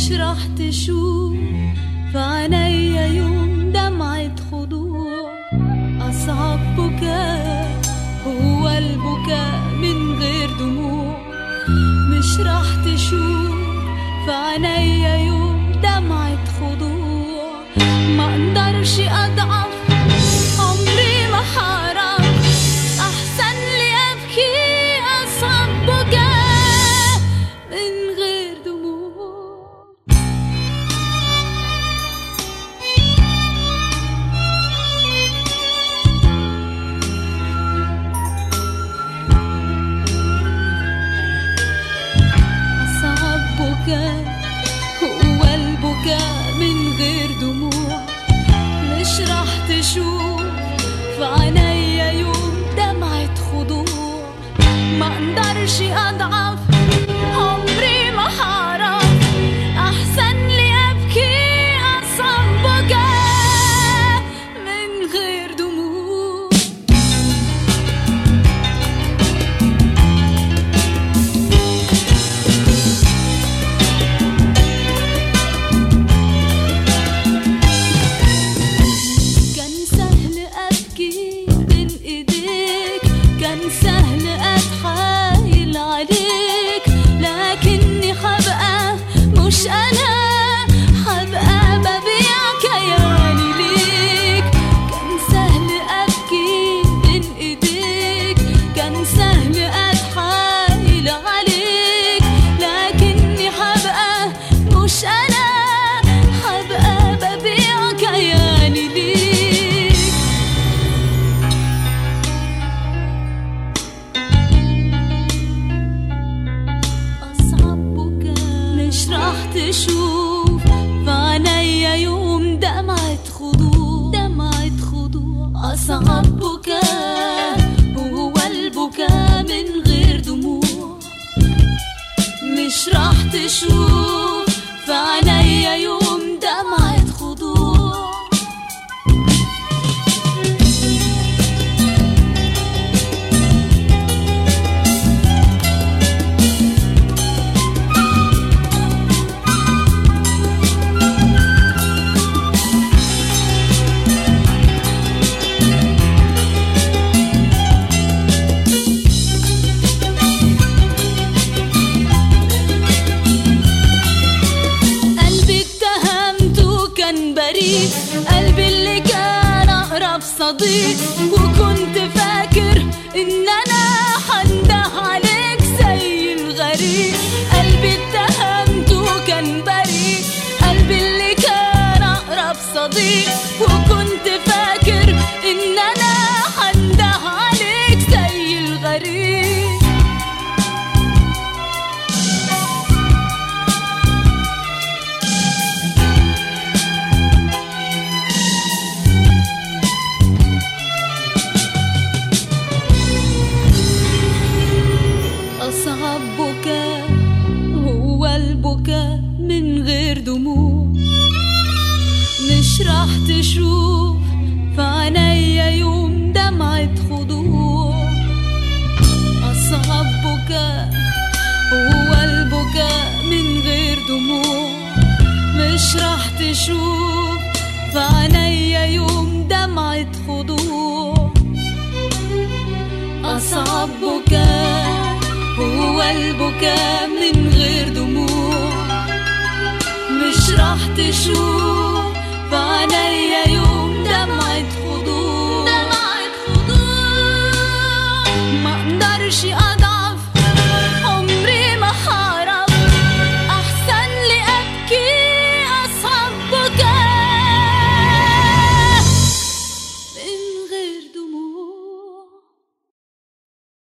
مش راح تشوف في عينيا يوم دمعة خضوع. أصعب بكاء هو البكاء من غير دموع. مش راح تشوف في عينيا يوم دمعة خضوع. ما اقدرش أضعف، عمري ما حرام، أحسن لي أبكي. أصعب بكاء من غير دموع. أصعب بكاء هو البكاء من غير دموع. مش راح تشوف في عينيا يوم دمعة خضوع. ما اقدرش أضعف، عمري ما حرام، أحسن لي أبكي. أصعب بكاء من غير دموع. كان سهل أبكي بين إيديك، كان سهل أتحايل عليك، لكني حبقى مش أنا، حبقى ببيع كياني ليك. كان سهل أبكي بين إيديك، كان سهل أتحايل عليك، لكني حبقى مش أنا، حبقى ببيع كياني ليك. أصعب بكاء مش راح تشوف في عينيا يوم دمعة خضوع. دمعة خضوع. أصعب بكاء هو البكاء من غير دموع. مش راح تشوف في عينيا يوم دمعة خضوع. قلبي اتهمته كان بريء، قلبي اللي كان أقرب صديق، وكنت فاكر إن أنا هنده عليك زي الغريب. قلبي اتهمته كان بريء، قلبي اللي كان أقرب صديق، وكنت فاكر إن أنا هنده عليك زي الغريب. أصعب بكاء هو البكاء من غير دموع. مش راح تشوف في عينيا يوم دمعة خضوع. أصعب بكاء هو البكاء من غير دموع. مش راح تشوف في عينيا يوم دمعة خضوع. أصعب بكاء هو البكاء من غير دموع. مش راح تشوف